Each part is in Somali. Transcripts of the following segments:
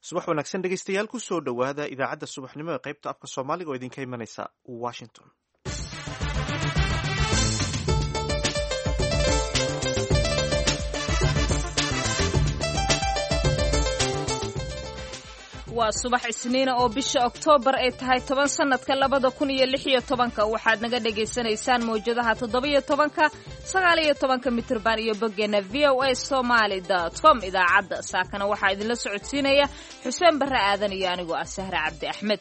subax wanaagsan dhegaystayaal ku soo dhowaada idaacadda subaxnimo ee qaybta afka soomaaliga oo idinka imanaysa washington. waa subax isniina oo bisha Oktoobar ay tahay 10 sanadka 2016 waxaad naga dhageysanaysaan mowjadaha 17 19 mitirban iyo boggeena voasomali.com. idaacadda saakana waxaa idinla socodsiinaya Xuseen Barre Aadan iyo anigoo ah Sahra Cabdi Axmed.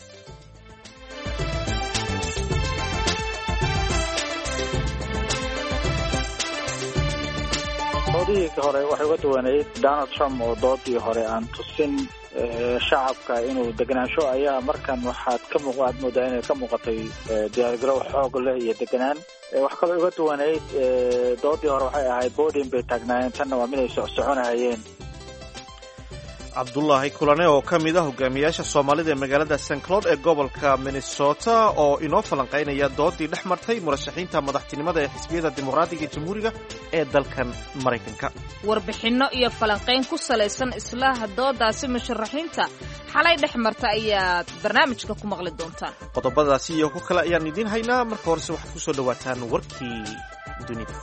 doodii hore waxay uga duwaneyd Donald Trump oo doodii hore aan tusin shacabka inuu deganaansho ayaa markan waxaad moodaa inay ka muuqatay diyaargarow xoog leh iyo deganaan. wax kaloo uga duwaneyd doodii hore waxay ahayd boodin bay taagnaayeen, tanna waa mid ay socsoconayeen. cabdullaahi kulane oo ka mid ah hogaamiyaasha soomaalida ee magaalada St. Cloud ee gobolka Minnesota oo inoo falanqaynaya doodii dhex martay murashaxiinta madaxtinimada ee xisbiyada dimuqraadiga iyo jamhuuriga ee dalkan Maraykanka. warbixinno iyo falanqayn ku salaysan islaaha doodaasi musharaxiinta xalay dhex marta ayaad barnaamijka ku maqli doontaan. qodobadaasi iyo ku kale ayaan idiin haynaa. marka horese waxaad ku soo dhawaataan warkii dunida.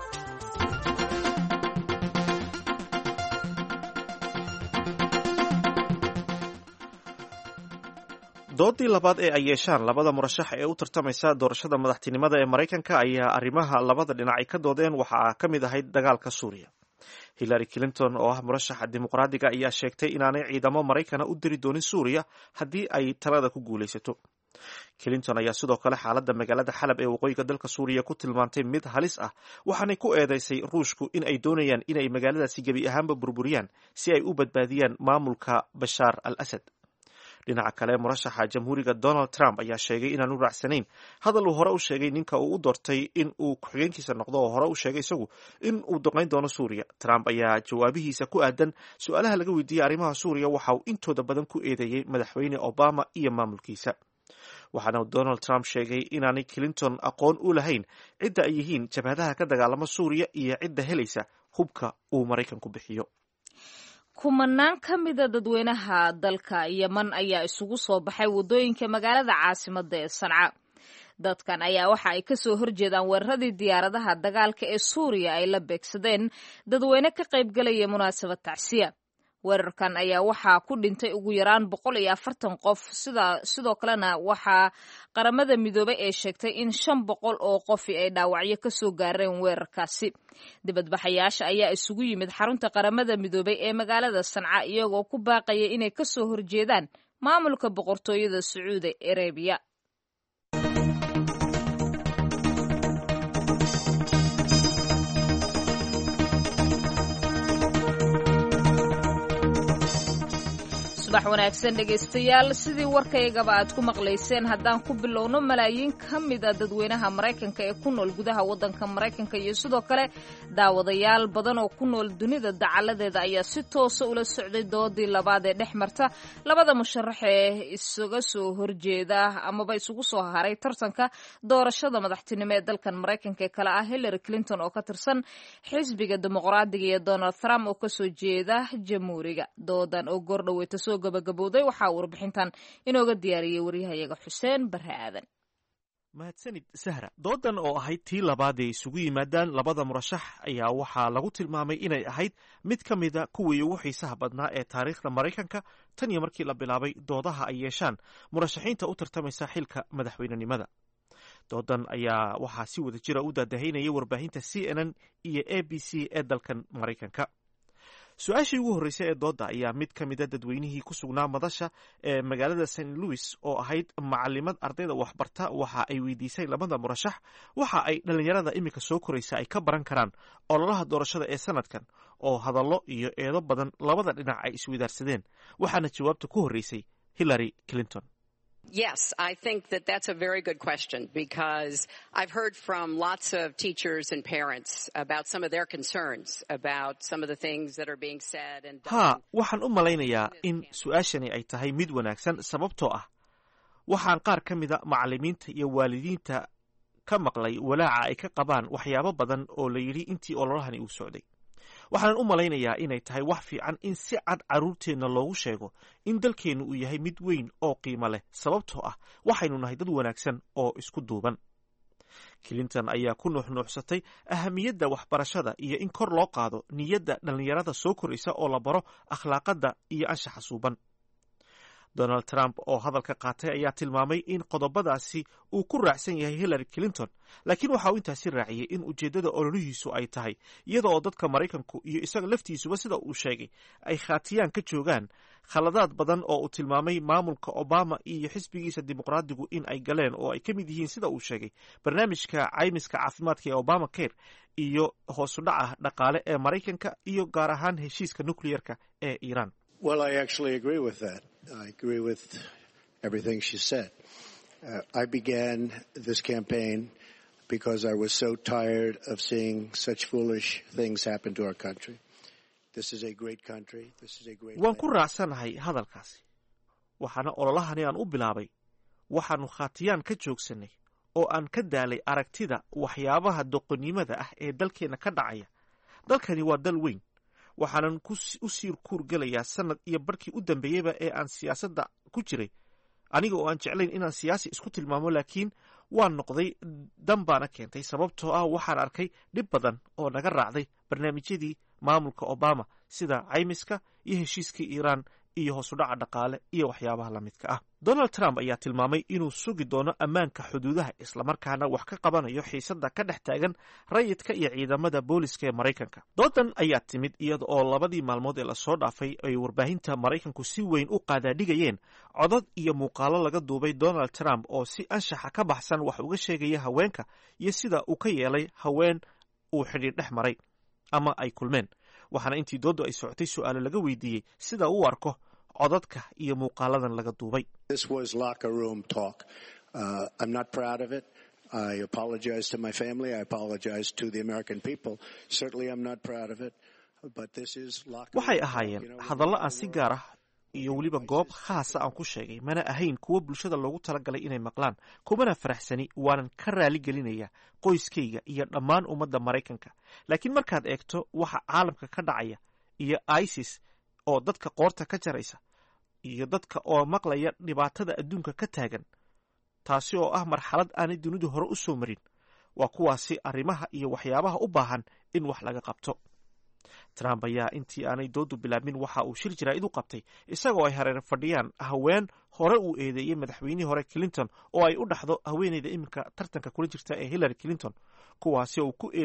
doodii labaad ee ay yeeshaan labada murashax ee u tartamaysa doorashada madaxtinimada ee Maraykanka ayaa arrimaha labada dhinac ay ka doodeen waxaa ka mid ahayd dagaalka Suuriya. Hillary Clinton oo ah murashaxa dimuqraadiga ayaa sheegtay inaanay ciidamo Maraykana u diri doonin Suuriya haddii ay talada ku guulaysato. Clinton ayaa sidoo kale xaaladda magaalada Xalab ee waqooyiga dalka Suuriya ku tilmaantay mid halis ah, waxaanay ku eedeysay Ruushku in ay doonayaan inay magaaladaasi gebi ahaanba burburiyaan si ay u badbaadiyaan maamulka Bashaar al-Asad. dhinaca kale murashaxa jamhuuriga Donald Trump ayaa sheegay inaanu raacsanayn hadal uu hore u sheegay ninka uu u doortay in uu ku-xigeenkiisa noqdo oo hore u sheegay isagu in uu duqayn doono Suuriya. Trump ayaa jawaabihiisa ku aadan su'aalaha laga weydiiyey arrimaha Suuriya waxa uu intooda badan ku eedeeyey madaxweyne Obama iyo maamulkiisa. waxaana Donald Trump sheegay inaanay Clinton aqoon u lahayn cidda ay yihiin jabhadaha ka dagaalama Suuriya iyo cidda helaysa hubka uu Maraykanku bixiyo. kumanaan ka mida dadweynaha dalka Yemen ayaa isugu soo baxay wadooyinka magaalada caasimadda ee Sanca. dadkan ayaa waxa ay ka soo horjeedaan weeraradii diyaaradaha dagaalka ee Suuriya ay la beegsadeen dadweyne ka qaybgalaya munaasabad tacsiya. weerarkan ayaa waxaa ku dhintay ugu yaraan 140 qof, sidoo kalena waxaa qaramada midoobay ee sheegtay in 500 oo qof ay dhaawacyo ka soo gaareen weerarkaasi. dibadbaxayaasha ayaa isugu yimid xarunta qaramada midoobay ee magaalada Sanca iyagoo ku baaqaya inay ka soo horjeedaan maamulka boqortooyada Sacuudi Arabiya. subax wanaagsan dhegaystayaal, sidii warkaygaba aad ku maqlayseen haddaan ku bilowno malaayiin ka mid a dadweynaha Maraykanka ee ku nool gudaha waddanka Maraykanka iyo sidoo kale daawadayaal badan oo ku nool dunida dacaladeeda ayaa si toosa ula socday doodii labaad ee dhex marta labada musharax ee isaga soo horjeeda amaba isugu soo haray tartanka doorashada madaxtinimo ee dalkan Maraykanka ee kala ah Hillary Clinton oo ka tirsan xisbiga dimuqraadiga iyo Donald Trump oo ka soo jeeda jamhuuriga. doodan oo gordhaweyta soo gabagabowday waxaa warbixintan inooga diyaariyey waryahayaga Xuseen Barre Aadan. mahadsanid Sahra. doodan oo ahayd tii labaad ee isugu yimaadaan labada murashax ayaa waxaa lagu tilmaamay inay ahayd mid ka mida kuwii ugu xiisaha badnaa ee taariikhda Maraykanka tan iyo markii la bilaabay doodaha ay yeeshaan murashaxiinta u tartamaysa xilka madaxweynenimada. doodan ayaa waxaa si wada jira u daadahaynayay warbaahinta CNN iyo ABC ee dalkan Maraykanka. su-aashii ugu horreysay ee doodda ayaa mid ka mida dadweynihii ku sugnaa madasha ee magaalada St. Louis oo ahayd macalimad ardayda waxbarta waxa ay weydiisay labada murashax waxa ay dhalinyarada iminka soo koraysa ay ka baran karaan ololaha doorashada ee sanadkan, oo hadallo iyo eedo badan labada dhinac ay isweydaarsadeen. waxaana jawaabta ku horreysay Hillary Clinton. Yes, I think that's a very good question because I've heard from lots of teachers and parents about some of their concerns about some of the things that are being said and done. waxaan u malaynayaa in su-aashani ay tahay mid wanaagsan sababtoo ah waxaan qaar ka mida macallimiinta iyo waalidiinta ka maqlay walaaca ay ka qabaan waxyaabo badan oo la yidhi intii ololahani uu socday. waxaanan u malaynayaa inay tahay wax fiican in si cad carruurteenna loogu sheego in dalkeennu uu yahay mid weyn oo qiimo leh sababtoo ah waxaynu nahay dad wanaagsan oo isku duuban. Clinton ayaa ku nuuxnuuxsatay ahamiyadda waxbarashada iyo in kor loo qaado niyadda dhallinyarada soo koraysa oo la baro akhlaaqadda iyo anshaxa suuban. Donald Trump oo hadalka qaatay ayaa tilmaamay in qodobadaasi uu ku raacsan yahay Hillary Clinton, laakiin waxa uu intaasi raaciyey in ujeeddada ololihiisu ay tahay iyada oo dadka Maraykanku iyo isaga laftiisuba sida uu sheegay ay khaatiyaan ka joogaan khaladaad badan oo uu tilmaamay maamulka Obama iyo xisbigiisa dimuqraadigu in ay galeen oo ay ka mid yihiin sida uu sheegay barnaamijka caymiska caafimaadka ee Obamacare iyo hoos u dhaca dhaqaale ee Maraykanka iyo gaar ahaan heshiiska nuclearka ee Iran. Well, I actually agree with that. I agree with everything she said. I began this campaign because I was so tired of seeing such foolish things happen to our country. This is a great country. This is a great Waan ku raacsanahay hadalkaasi. Waxaana ololahani aan u bilaabay. Waxaanu khaatiyaan ka joogsanay oo aan ka daalay aragtida waxyaabaha doqonnimada ah ee dalkeena ka dhacaya. Dalkani waa dal weyn. Waxaanan u sii kuurgelayaa sanad iyo barkii u dambeeyeyba ee aan siyaasadda ku jiray aniga oo aan jeclayn inaan siyaasi isku tilmaamo, laakiin waan noqday dan baana keentay sababtoo ah waxaan arkay dhib badan oo naga raacday barnaamijyadii maamulka Obama sida caymiska iyo heshiiskii Iran iyo hoos u dhaca dhaqaale iyo waxyaabaha la midka ah. Donald Trump ayaa tilmaamay inuu sugi doono ammaanka xuduudaha islamarkaana wax ka qabanayo xiisadda ka dhex taagan rayidka iyo ciidamada booliska ee Maraykanka. Doodan ayaa timid iyada oo labadii maalmood ee lasoo dhaafay ay warbaahinta Maraykanku si weyn u qaadaadhigayeen codad iyo muuqaalo laga duubay Donald Trump oo si anshaxa ka baxsan wax uga sheegaya haweenka iyo sida uu ka yeelay haween uu xidhiir dhex maray ama ay kulmeen. Waxaana intii doodu ay socotay su'aalo laga weydiiyey sida uu arko codadka iyo muuqaaladan laga duubay. This was locker room talk. I'm not proud of it. I apologize to my family. I apologize to the American people. Certainly I'm not proud of it. But this is locker room. Waxay ahaayeen hadallo aan si gaar ah iyo weliba goob khaasa aan ku sheegay, mana ahayn kuwa bulshada loogu talagalay inay maqlaan, kumana faraxsani, waanan ka raali gelinayaa qoyskayga iyo dhammaan ummadda Maraykanka. Laakiin markaad eegto waxa caalamka ka dhacaya iyo ISIS oo dadka qoorta ka jaraysa iyo dadka oo maqlaya dhibaatada adduunka ka taagan, taasi oo ah marxalad aanay dunidu hore u soo marin, waa kuwaasi arrimaha iyo waxyaabaha u baahan in wax laga qabto. Trump ayaa intii aanay doodu bilaabmin waxa uu shir jaraa'id u qabtay isagoo ay hareer fadhiyaan haween hore uu eedeeyey madaxweynihii hore Clinton oo ay u dhaxdo haweeneyda iminka tartanka kula jirta ee Hillary Clinton, kuwaasi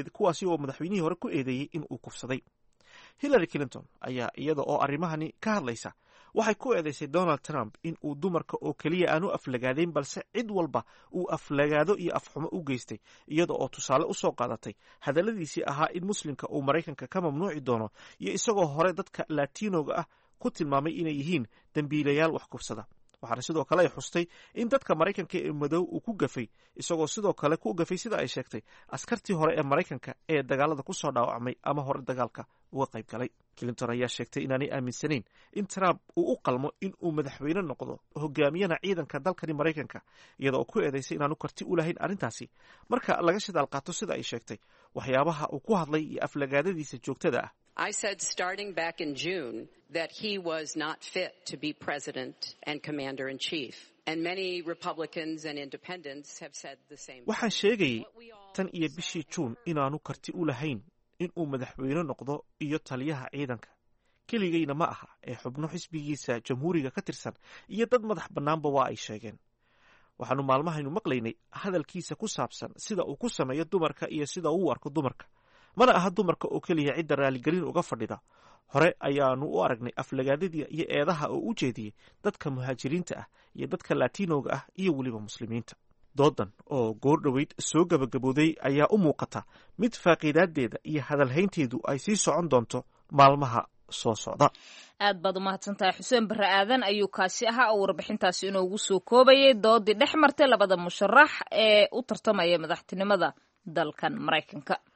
oo madaxweynihii hore ku eedeeyey in uu kufsaday. Hillary Clinton ayaa iyada oo arrimahani ka hadlaysa waxay ku eedeysay Donald Trump in uu dumarka oo keliya aanu aflagaadayn balse cid walba uu aflagaado iyo afxumo u geystay, iyada oo tusaale u soo qaadatay hadalladiisii ahaa in muslimka uu Maraykanka ka mamnuuci doono iyo isagoo hore dadka Latinoga ah ku tilmaamay inay yihiin dambiilayaal wax kufsada. waxaana sidoo kale ay xustay in dadka Maraykanka ee madow uu ku gafay, isagoo sidoo kale ku gafay sida ay sheegtay askartii hore ee Maraykanka ee dagaalada ku soo dhaawacmay ama hore dagaalka uga qayb galay. Clinton ayaa sheegtay inaanay aaminsanayn in Trump uu u qalmo in uu madaxweyne noqdo hogaamiyana ciidanka dalkani Maraykanka, iyadoo ku eedeysay inaanu karti u lahayn arrintaasi marka laga shidaal qaato sida ay sheegtay waxyaabaha uu ku hadlay iyo aflagaadadiisa joogtada ah. I said starting back in June that he was not fit to be president and commander-in-chief. And many Republicans and independents have said the same. Waxaan sheegayay tan iyo bishii June inaanu karti u lahayn in uu madaxweyne noqdo iyo taliyaha ciidanka. Keligayna ma aha ee xubno xisbigiisa jamhuuriga ka tirsan iyo dad madax bannaanba waa ay sheegeen. Waxaanu maalmahaynu maqlaynay hadalkiisa ku saabsan sida uu ku sameeyo dumarka iyo sida uu u arko dumarka. Mana aha dumarka oo keliya cidda raaligelin uga fadhida. Hore ayaanu u aragnay aflagaadadii iyo eedaha oo u jeediyey dadka muhaajiriinta ah iyo dadka Latinoga ah iyo weliba muslimiinta. Doodan oo goor dhoweyd soo gabagabooday ayaa u muuqata mid faaqiidaadeeda iyo hadalhaynteedu ay sii socon doonto maalmaha soo socda. aad baad u mahadsantahay Xuseen Barre Aadan ayuu kaasi ahaa oo warbixintaasi inoogu soo koobayay doodii dhex martay labada musharax ee u tartamaya madaxtinimada dalkan Maraykanka.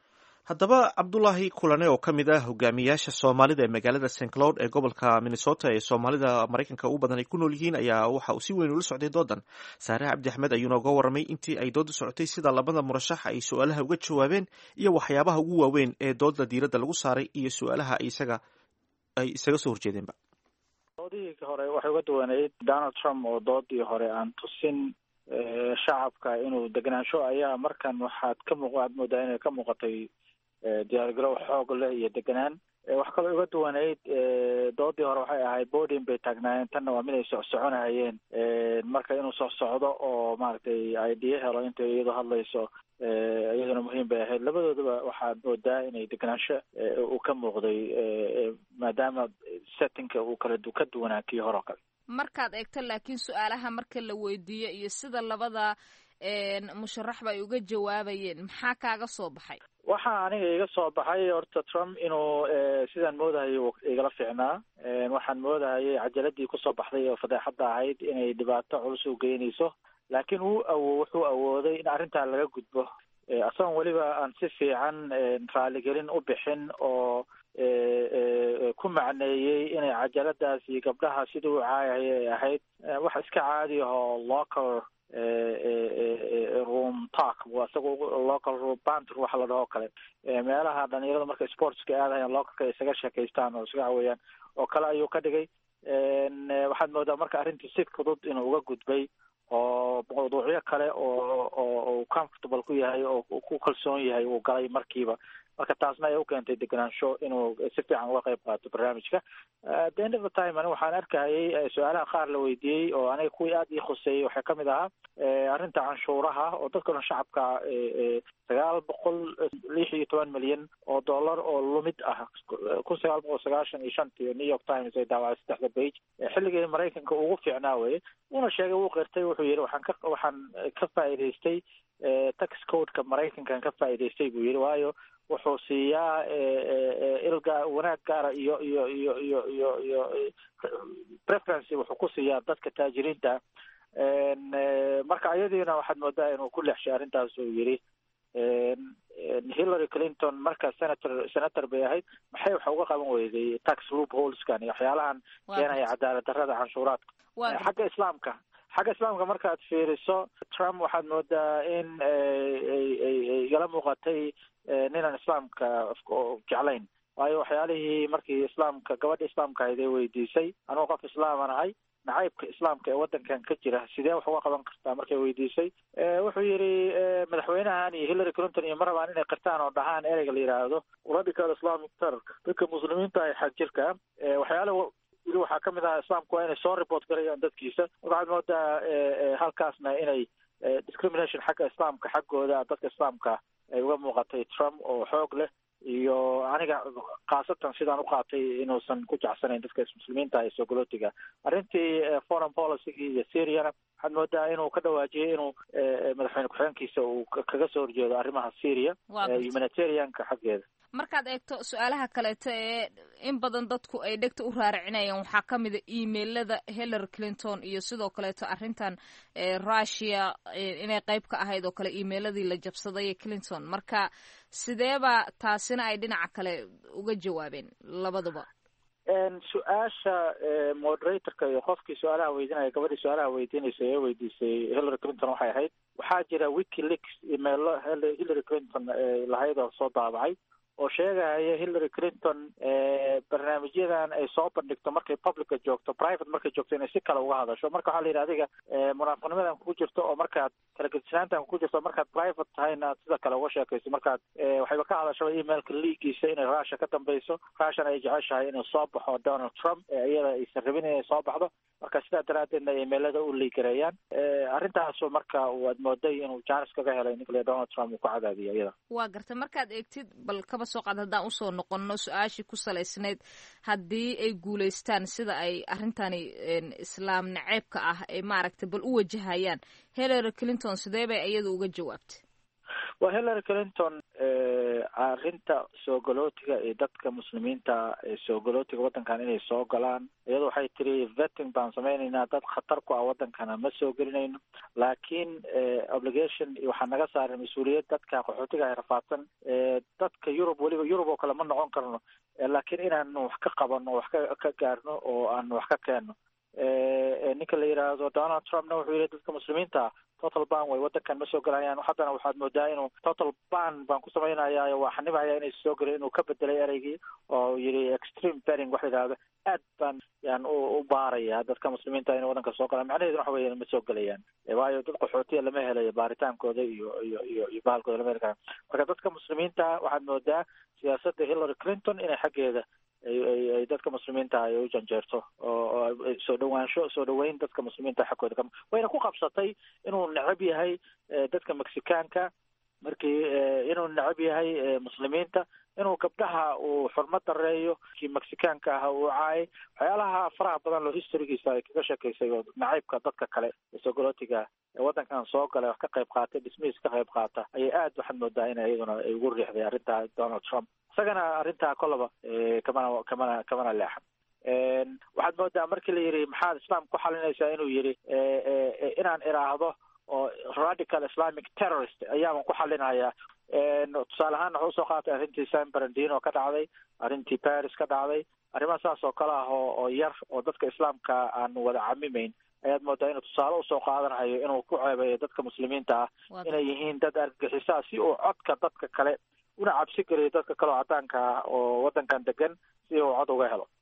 haddaba cabdulaahi kulane oo ka mid ah hogaamiyaasha soomaalida ee magaalada st cloud ee gobolka minnesota ee soomaalida maraykanka ugu badan ay ku nool yihiin ayaa waxa uu si weyn ula socday doodan. saare cabdi axmed ayuuna uga warramay intii ay dooda socotay sida labada murashax ay su-aalaha uga jawaabeen iyo waxyaabaha ugu waaweyn ee dooda diiradda lagu saaray iyo su-aalaha ay isaga soo horjeedeenba. doodihii hore waxay uga duwaneyd donald trump oo doodii hore aan tusin shacabka inuu deganaansho ayaa markan waxaad moodaa inay ka muuqatay diyaargarow xoog leh iyo deganaan. wax kaloo uga duwaneyd doodii hore waxay ahayd boodin bay taagnaayeen, tanna waa mid ay socsoconahayeen marka inuu socdo oo maaragtay idea helo intay iyadoo hadlayso iyaduna muhiim bay ahayd. labadoodaba waxaad moodaa inay deganaansho uu ka muuqday maadaama settingka uu ka duwanaa kii hore oo kale. markaad eegto laakiin su-aalaha marka la weydiiyo iyo sida labada musharaxba ay uga jawaabayeen maxaa kaaga soo baxay? waxaa aniga iga soo baxay horta Trump inuu sidaan moodahayay igala fiicnaa. waxaan moodahayay cajaladii kusoo baxday oo fadeexadda ahayd inay dhibaato culus u geynayso, laakiin wuxuu awooday in arrintaa laga gudbo asagoon weliba aan si fiican raaligelin u bixin oo ku macneeyey inay cajaladaasi gabdhaha sidii u caayahaya ay ahayd wax iska caadi ahoo local room talk, isaga local room banter waxa la dhaho kale, meelaha dhalinyarada markay sportska aadahayaan localka isaga sheekaystaan oo isaga caweeyaan oo kale ayuu ka dhigay. waxaad moodaa marka arrintii si fudud inuu uga gudbay oo mawduucyo kale oo comfortable ku yahay oo ku kalsoon yahay uu galay markiiba. marka taasna ay u keentay deganaansho inuu si fiican uga qayb qaato barnaamijka. at the end of the time ani waxaan arkayay su-aalaha qaar la weydiiyey oo aniga kuwii aada ii khuseeyey waxaa kamid ahaa arrinta canshuuraha oo dadka dhan shacabka 916 milyan oo dollar oo lumid ah 1995 New York Times ay daawacay 3 page xilligii Mareykanka ugu fiicnaa weye. una sheegay uu qirtay wuxuu yidhi waxaan ka faa'iidaystay tax codeka Mareykankan ka faa'iidaystay buu yidhi, waayo wuxuu siiyaa wanaag gaara iyo preference wuxuu ku siiyaa dadka taajiriinta. marka iyadiina waxaad moodaa inuu ku leexshay arrintaas uu yidhi Hillary Clinton marka senator bay ahayd maxay waxa uga qaban weyday tax loopholeskan iyo waxyaalahan keenaya cadaalad darrada canshuuraadka. xagga islaamka markaad fiiriso Trump waxaad moodaa in ay igala muuqatay ninaan islaamka jeclayn, waayo waxyaalihii markii gabadha islaamka ahayd ay weydiisay anuu qof islaaman ahay, nacaybka islaamka ee waddankan ka jira sidee wax uga qaban kartaa markay weydiisay. wuxuu yidhi madaxweynahan iyo Hillary Clinton iyo marabaan inay qirtaan oo dhahaan ereyga la yidhaahdo radical islamic terror, dadka muslimiinta ay xag jirka waxyaala waxaa kamid ahaa islaamku waa inay soo report garayaan dadkiisa. waxaad moodaa halkaasna inay discrimination xagga islaamka xaggooda dadka islaamka ay uga muuqatay Trump oo xoog leh, iyo aniga khaasatan sidaan u qaatay inuusan ku jecsanayn dadka muslimiinta ee sogolootiga. arrintii foreign policy iyo Syriana waxaad moodaa inuu ka dhawaajiyay inuu madaxweyne ku-xigeenkiisa uu kaga soo horjeedo arrimaha Syria humanitarianka xaggeeda. markaad eegto su-aalaha kaleeto ee in badan dadku ay dhegta u raaracinayaan waxaa ka mid a emailada Hillary Clinton iyo sidoo kaleeto arrintan Russia inay qayb ka ahayd oo kale emailadii la jabsaday Clinton. marka sideeba taasina ay dhinaca kale uga jawaabeen labaduba? su-aasha moderatorka iyo qofkii su-aalaha weydiinaya gabadhii su-aalaha weydiinaysa ee weydiisay Hillary Clinton waxay ahayd waxaa jira WikiLeaks emailo Hillary Clinton lahayd oo soo daabacay oo sheegaya Hillary Clinton barnaamijyadan ay soo bandhigto markay publica joogto private markay joogto inay si kale uga hadasho. marka waxaa la yidhi adiga munaafiqnimadan ku jirto oo markaad kala gedisnaantan ku jirto markaad private tahayna sida kale uga sheekayso. markaad waxayba ka hadashaba emailka leagiisa inay Russia ka dambayso, Russiana ay jeceshahay inuu soo baxo Donald Trump iyada aysan rabin inay soo baxdo. marka sidaa daraadeedna emailada u liigareeyaan arrintaasu marka waad mooday inuu jaanis kaga helay ninkale Donald Trump uu ku cadaadiyo iyada. waa gartay. markaad eegtid bal kaba soo qaad haddaan usoo noqono su-aashii ku salaysnayd haddii ay guulaystaan sida ay arrintani islaam naceebka ah ay maaragtay bal u wajahayaan Hillary Clinton sidee bay iyadu uga jawaabtay? waa Hillary Clinton arrinta soo galootiga iyo dadka muslimiinta soo galootiga waddankan inay soo galaan iyada waxay tiri vetting baan sameynaynaa, dad khatar ku ah waddankana ma soo gelinayno, laakiin obligation waxaa naga saaran mas-uuliyad dadka qaxootiga ay rafaadsan, dadka Yurub weliba Yurub oo kale ma noqon karno, laakiin inaanu wax ka qabano, wax ka gaarno oo aan wax ka keenno. ninka la yidhaahdo Donald Trumpna wuxuu yidhi dadka muslimiinta total ban way waddankan ma soo galayaan. haddana waxaad moodaa inuu total ban baan ku samaynayaa, waa xanibaya inay soo gelin, inuu ka bedelay ereygii oo yidhi extreme betting wax la yidhaahdo, aad baan yan u baaraya dadka muslimiinta inay waddanka soo galaan. macnaheedu waxa weeye ma soo gelayaan, waayo dad qaxootiya lama helayo baaritaankooda iyo bahalkooda lama heli kara. marka dadka muslimiinta waxaad moodaa siyaasadda Hillary Clinton inay xaggeeda ay dadka muslimiinta ay u janjeerto oo soo dhaweyn dadka muslimiinta xagkooda wayna ku qabsatay inuu necab yahay dadka Mexicaanka, markii inuu necab yahay muslimiinta, inuu gabdhaha uu xurmad dareeyo, kii Mexicaanka ah uu caay, waxyaalaha faraha badan loo historigiisa ay kaga sheekaysay oo nacaybka dadka kale soo galootiga waddankan soo galay wax ka qayb qaatay, dhismihiis ka qayb qaata ayay aad waxaad moodaa in iyaduna ay ugu riixday arrinta Donald Trump. isagana arrintaa kolaba kamana leexan. waxaad moodaa markii la yidhi maxaad islaam ku xalinaysaa inuu yidhi inaan iraahdo oo radical islamic terrorist ayaaban ku xalinayaa. tusaale ahaan wuxuu usoo qaatay arrintii San Bernardino ka dhacday, arrintii Paris ka dhacday, arrimaha saas oo kale ah oo yar oo dadka islaamka aan wada camimeyn ayaad moodaa inuu tusaale usoo qaadanayo inuu ku ceebeeyo dadka muslimiinta ah inay yihiin dad argagixisaa, si uu codka dadka kale una cabsi geliyo dadka kale oo caddaanka ah oo waddankan degan si uu cod uga helo.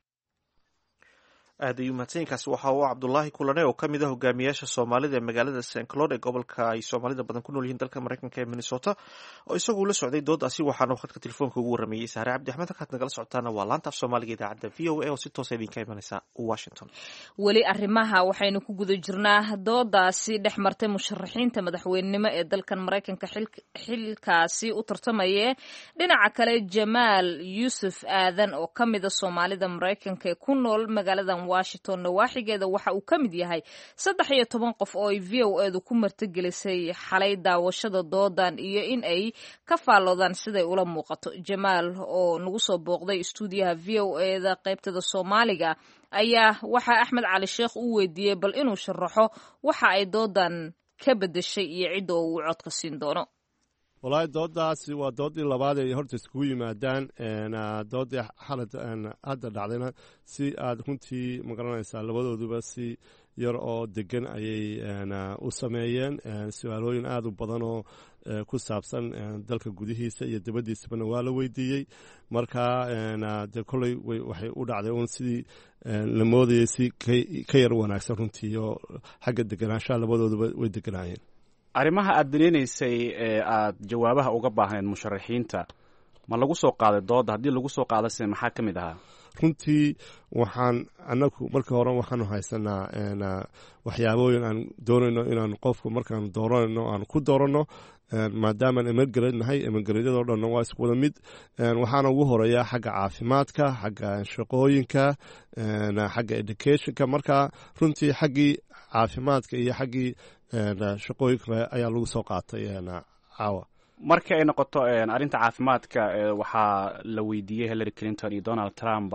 aad ayuu mahadsanyiinkaasi waxa uu Cabdullaahi Kulane oo ka mid ah hogaamiyaasha Soomaalida ee magaalada St. Cloud ee gobolka ay Soomaalida badan ku nool yihiin dalka Mareykanka ee Minnesota, oo isagu la socday doodaasi. waxaana khadka telefoonka ugu waramayay Saare Cabdi Axmed. halkaad nagala socotaana waa laanta af Soomaaliga idaacadda VOA oo si toos idinka imanaysa Washington. weli arrimaha waxaynu ku guda jirnaa doodaasi dhex martay musharaxiinta madaxweynenimo ee dalkan Mareykanka xilkaasi u tartamaya. dhinaca kale Jamaal Yuusuf Aadan oo ka mid ah Soomaalida Mareykanka ee ku nool magaalada Washington nawaaxigeeda waxa uu ka mid yahay 13 qof oo ay VOA-du ku martigelisay xalay daawashada doodan iyo in ay ka faaloodaan siday ula muuqato. Jamaal oo nagu soo booqday stuudiyaha VOA-da qaybtada Soomaaliga ayaa waxa Axmed Cali Sheekh uu weydiiyey bal inuu sharaxo waxa ay doodan ka bedeshay iyo cidda uu codka siin doono. wallaahi doodaasi waa doodii labaad ay horta iskugu yimaadaan. doodii xalad hadda dhacdayna si aad runtii magaranaysaa labadooduba si yar oo degan ayay u sameeyeen. su-aalooyin aad u badan oo ku saabsan dalka gudihiisa iyo dabadiisabana waa la weydiiyey. marka de kolley waxay u dhacday un sidii la moodayay si ka yar wanaagsan runtii, oo xagga deganaanshaha labadooduba way deganaayeen. arrimaha aad daneynaysay ee aad jawaabaha uga baahneed musharaxiinta ma lagu soo qaaday dooda? haddii lagu soo qaadase maxaa ka mid ahaa? runtii waxaan anagu markii hore waxaanu haysanaa waxyaabooyin aan doonayno inaan qofku markaan dooranayno aan ku dooranno, maadaamaan emergared nahay. emergaredyadoo dhanna waa isku wada mid. waxaana ugu horeeya xagga caafimaadka, xagga shaqooyinka, xagga educationka. marka runtii xaggii caafimaadka iyo xaggii shaqooyinka ayaa lagu soo qaatay caawa. markii ay noqoto arrinta caafimaadka waxaa la weydiiyey Hillary Clinton iyo Donald Trump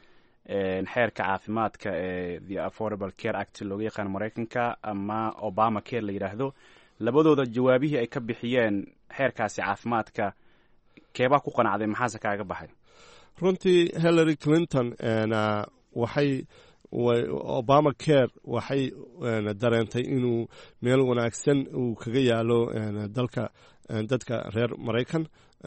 xeerka caafimaadka ee the Affordable Care Act looga yaqaan Mareykanka ama Obama Care la yidhaahdo. labadooda jawaabihii ay ka bixiyeen xeerkaasi caafimaadka keebaa ku qanacday, maxaase kaaga baxay? runtii Hillary Clinton waxay Obama Care waxay dareentay inuu meel wanaagsan uu kaga yaalo dadka reer Mareykan.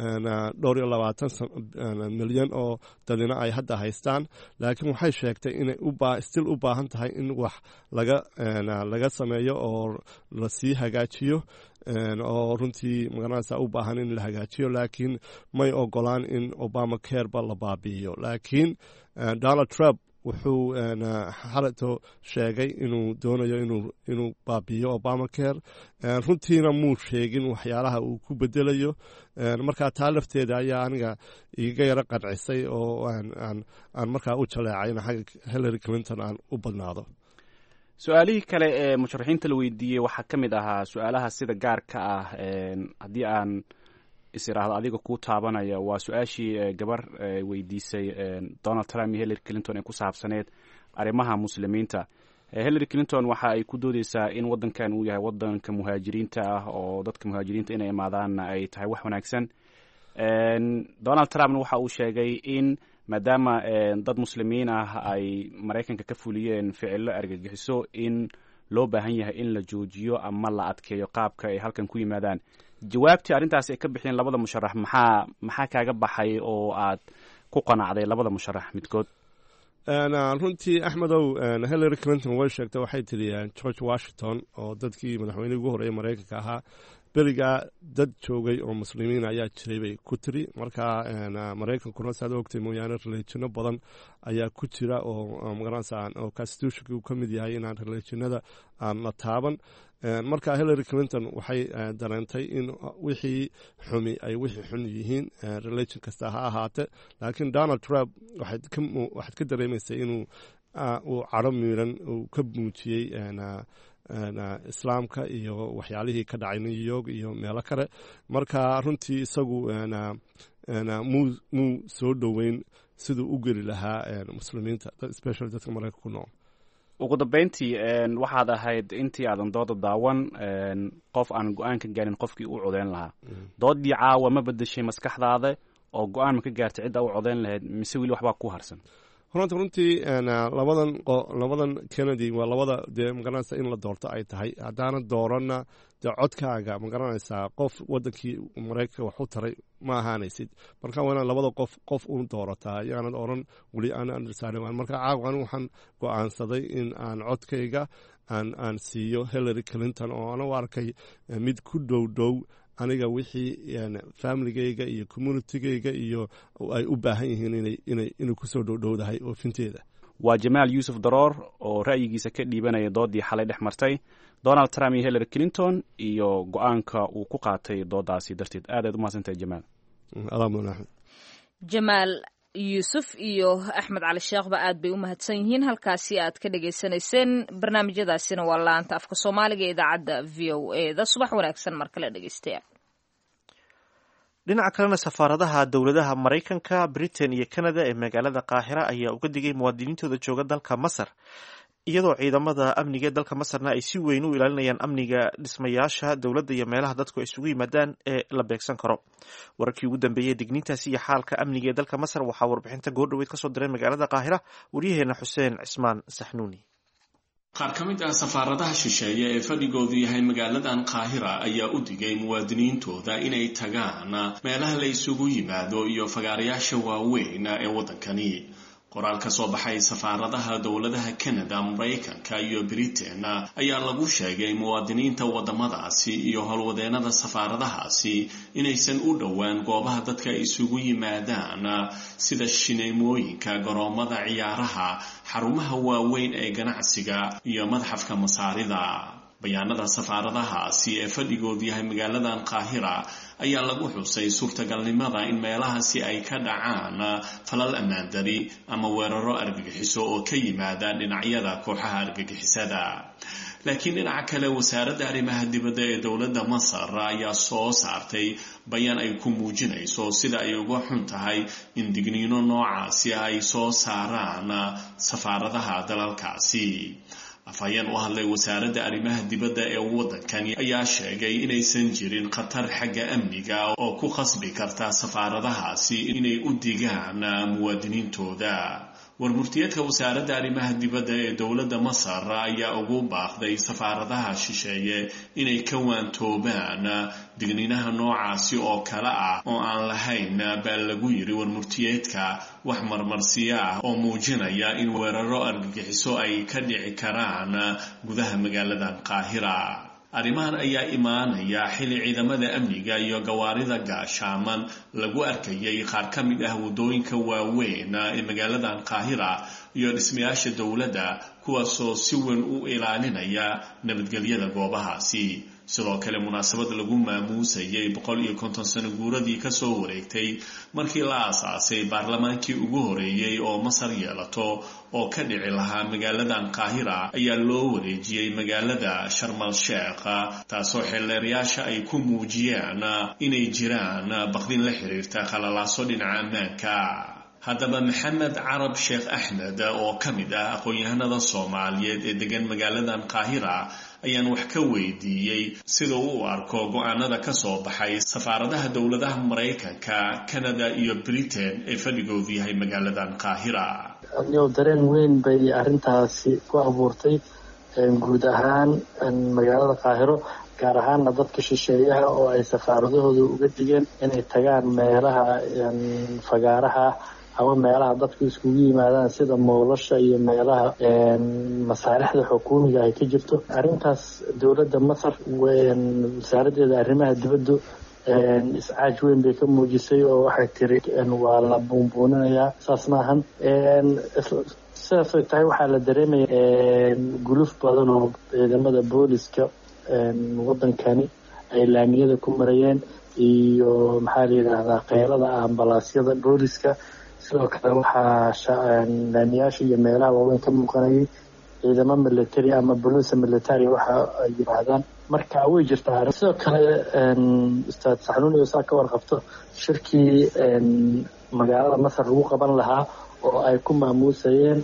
22 milyan oo dadina ay hadda haystaan, laakiin waxay sheegtay inay still u baahan tahay in wax laga sameeyo oo lasii hagaajiyo, oo runtii magaranaysa u baahan in la hagaajiyo, laakiin may ogolaan in Obama Care ba la baabi'iyo. laakiin Donald Trump wuxuu xalato sheegay inuu doonayo inuu baabi'iyo Obama Care. runtiina muu sheegin waxyaalaha uu ku bedelayo. markaa taa lafteeda ayaa aniga iga yaro qancisay oo aan markaa u jaleecay in xagga Hillary Clinton aan u badnaado. su-aalihii kale ee musharaxiinta la weydiiyey waxaa ka mid ahaa su-aalaha sida gaarka ah. haddii aan is-iraahdo adiga kuu taabanaya waa su-aashii gabar weydiisay Donald Trump iyo Hillary Clinton ee ku saabsaneed arrimaha muslimiinta. Hillary Clinton waxa ay ku doodeysaa in waddankan uu yahay waddanka muhaajiriinta ah oo dadka muhaajiriinta inay imaadaan ay tahay wax wanaagsan. Donald Trump waxa uu sheegay in maadaama dad muslimiin ah ay Mareykanka ka fuliyeen ficilo argagixiso in loo baahan yahay in la joojiyo ama la adkeeyo qaabka ay halkan ku yimaadaan. Jawaabtii arrintaas ay ka bixiyeen labada musharax maxaa kaaga baxay oo aad ku qanacday labada musharax midkood? runtii Axmedow, Hillary Clinton way sheegtay, waxay tiri George Washington oo dadkii madaxweynihii ugu horeeyay Mareykanka ahaa berigaa dad joogay oo muslimiin ayaa jiray bay ku tiri. marka Mareykankuna saad ogtay mooyaane religiino badan ayaa ku jira oo magaranaysaa oo constitutionka uu ka mid yahay inaan religionada aan la taaban. marka Hillary Clinton waxay dareentay in wixii xumi ay wixii xun yihiin religion kasta ha ahaate, laakiin Donald Trump waxaad ka dareemaysay inuu uu caro miiran uu ka muujiyey islaamka iyo waxyaalihii ka dhacay New York iyo meelo kale. marka runtii isagu muu soo dhoweyn siduu u geli lahaa muslimiinta, especially dadka Mareykanka ku nool. ugu dambeyntii waxaad ahayd intii aadan dooda daawan qof aan go-aan ka gaarin qofkii u codeyn lahaa. doodii caawa ma bedeshay maskaxdaada oo go-aan ma ka gaartay cidda u codeyn lahayd mise weli waxbaa ku harsan? runtii labadan Kennedy waa labada dee magaranaysa in la doorto ay tahay. haddaana doorana dee codkaaga magaranaysaa qof wadankii Mareykanka wax u taray ma ahaanaysid. marka waa inaad labada qof u doorataa, yaanad oran weli aan understanding. marka caawan waxaan go-aansaday in aan codkayga aan siiyo Hillary Clinton oo aan u arkay mid ku dhow aniga wixii familygayga iyo communitygayga iyo ay u baahan yihiin inay kusoo dhowdahay oofinteeda. waa Jamaal Yuusuf Daroor oo ra'yigiisa ka dhiibanaya doodii xalay dhex martay Donald Trump iyo Hillary Clinton iyo go-aanka uu ku qaatay doodaasi darteed. aad u mahadsantahay Jamaal. Jamaal Yuusuf iyo Axmed Cali Sheekhba aad bay u mahadsan yihiin. halkaasi aad ka dhageysanayseen barnaamijyadaasina waa laanta afka Soomaaliga ee idaacadda VOA da. subax wanaagsan mar kale dhegeystayaal. dhinaca kalena safaaradaha dowladaha Mareykanka, Britain iyo Canada ee magaalada Qaahira ayaa uga digay muwaadiniintooda jooga dalka Masar, iyadoo ciidamada amniga ee dalka Masarna ay si weyn u ilaalinayaan amniga dhismayaasha dowladda iyo meelaha dadku ay isugu yimaadaan ee la beegsan karo. wararkii ugu dambeeyey digniintaasi iyo xaalka amniga ee dalka Masar waxaa warbixinta goordhoweyd ka soo diray magaalada Qaahira waryaheena Xuseen Cismaan Saxnuuni. qaar ka mid ah safaaradaha shisheeye ee fadhigoodu yahay magaaladan Qaahira ayaa u digay muwaadiniintooda inay tagaan meelaha la isugu yimaado iyo fagaarayaasha waaweyn ee waddankani. qoraal ka soo baxay safaaradaha dowladaha Canada, Mareykanka iyo Britain ayaa lagu sheegay muwaadiniinta wadamadaasi iyo howlwadeenada safaaradahaasi inaysan u dhowaan goobaha dadka isugu yimaadaan sida shineemooyinka, garoomada ciyaaraha, xarumaha waaweyn ee ganacsiga iyo madxafka masaarida. bayaanada safaaradahaasi ee fadhigoodu yahay magaaladan Qaahira ayaa lagu xusay suurtagalnimada in meelahaasi ay ka dhacaan falal ammaan dari ama weeraro argagixiso oo ka yimaada dhinacyada kooxaha argagixisada. laakiin dhinaca kale wasaaradda arrimaha dibadda ee dowladda Masar ayaa soo saartay bayaan ay ku muujinayso sida ay uga xun tahay in digniino noocaasi ay soo saaraan safaaradaha dalalkaasi. afhayeen u hadlay wasaaradda arrimaha dibadda ee waddankani ayaa sheegay inaysan jirin khatar xagga amniga oo ku khasbi karta safaaradahaasi inay u digaan muwaadiniintooda. warmurtiyeedka wasaaradda arrimaha dibadda ee dowladda Masar ayaa ugu baaqday safaaradaha shisheeye inay ka waantoobaan digniinaha noocaasi oo kale ah oo aan lahayn baa lagu yiri warmurtiyeedka wax marmarsiya ah oo muujinaya in weeraro argagixiso ay ka dhici karaan gudaha magaaladan Qaahira. arrimahan ayaa imaanaya xilli ciidamada amniga iyo gawaarida gaashaaman lagu arkayay qaar ka mid ah wadooyinka waaweyn ee magaaladan Qaahira iyo dhismayaasha dowladda kuwaasoo si weyn u ilaalinaya nabadgelyada goobahaasi. sidoo kale munaasabad lagu maamuusayay 150 sano guuradii kasoo wareegtay markii la aasaasay baarlamaankii ugu horeeyay oo Masar yeelato oo ka dhici lahaa magaaladan Qaahira ayaa loo wareejiyay magaalada Sharm el-Sheikh taasoo xeelleerayaasha ay ku muujiyaan inay jiraan baqdin la xiriirta khalalaaso dhinaca ammaanka. haddaba Maxamed Carab Sheekh Axmed oo ka mid ah aqoon-yahanada Soomaaliyeed ee degan magaaladan Qaahira ayaan wax ka weydiiyay sida uu u arko go'aanada ka soo baxay safaaradaha dowladaha Mareykanka, Canada iyo Britain ee fadhigoodu yahay magaaladan Qaahira. dareen weyn bay arrintaasi ku abuurtay guud ahaan magaalada Qaahiro, gaar ahaanna dadka shisheeyaha oo ay safaaradahooda uga digeen inay tagaan meelaha fagaaraha ama meelaha dadku iskugu yimaadaan sida moolasha iyo meelaha masaalixda xukuumiga ay ka jirto. arrintaas dowladda Masar wasaaraddeeda arrimaha dibadda iscaaj weyn bay ka muujisay oo waxay tiri waa la buunbuuninayaa, saas maahan. sidaasay tahay waxaa la dareemaya guluf badan oo ciidamada booliska wadankani ay laamiyada ku marayeen iyo maxaa la yidhaahdaa qeylada ambalaasyada booliska. sidoo kale waxaa laamiyaasha iyo meelaha waaweyn ka muuqanayay ciidamo military ama boliisa military waxa ay yidhaahdaan. marka way jirtaa. sidoo kale ustaad Saxnuuni oo saa ka warqabto shirkii magaalada Masar lagu qaban lahaa oo ay ku maamuusayeen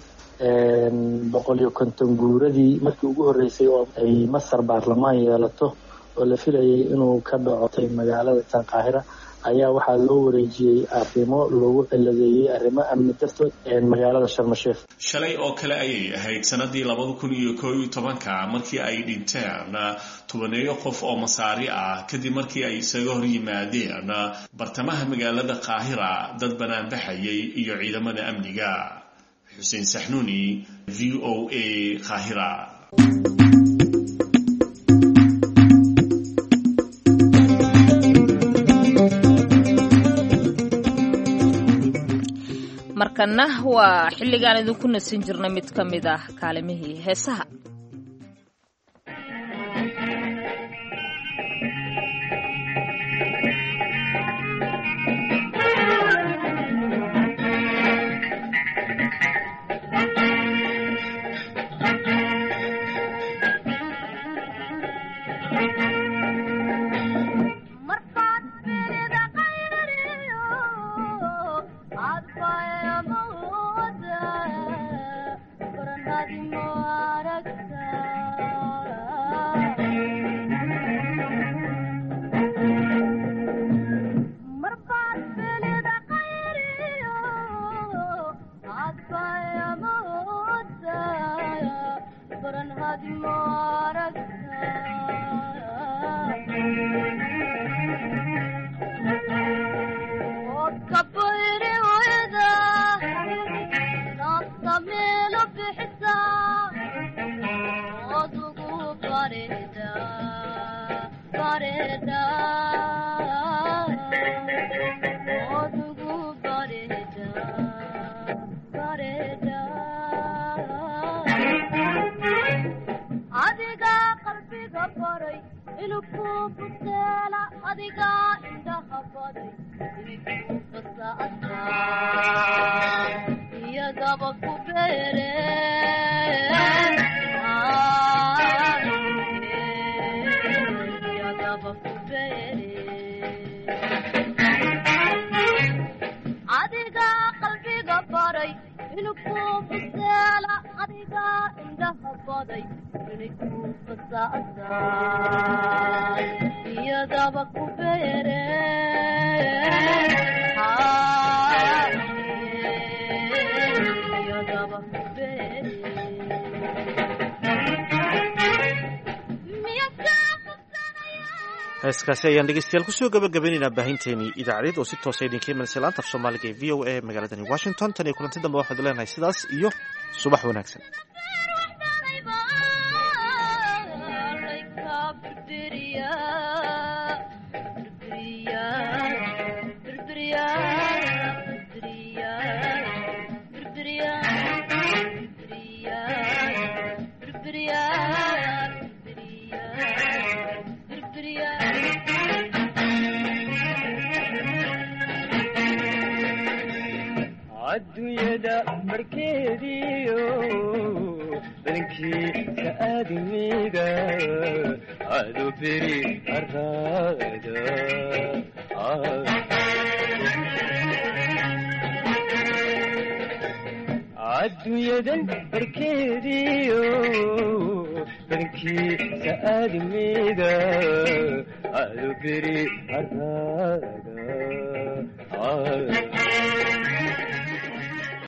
150 guuradii markii ugu horeysay oo ay Masar baarlamaan yeelato oo la filayay inuu ka dhaco magaalada Qaahira ayaa waxaa loo wareejiyay arrimo loogu ciladeeyay arrimo amni dartood magaalada Sharm el-Sheikh. shalay oo kale ayay ahayd sanadii 2011 markii ay dhinteen 10 qof oo Masaari ah kadib markii ay isaga hor yimaadeen bartamaha magaalada Qaahira dad banaan baxayay iyo ciidamada amniga. Xuseen Saxnuuni, VOA, Qaahira. markana waa xilligaan idinku nasin jirnay mid ka mid ah kaalimihii heesaha. heeskaasi ayaan dhegeystayaal kusoo gabagabaynaynaa baahinteenii idaacadeed oo si toosa idinka imanaysa laanta af Soomaaliga ee VOA magaaladani Washington. tan iyo kulanti dambe waxaad leenahay sidaas iyo subax wanaagsan. adduunyada barkeediyo badankiisa aadamiga adu beri araada adduunyadan barkeediyo badankiisa aadamiga adu beri araada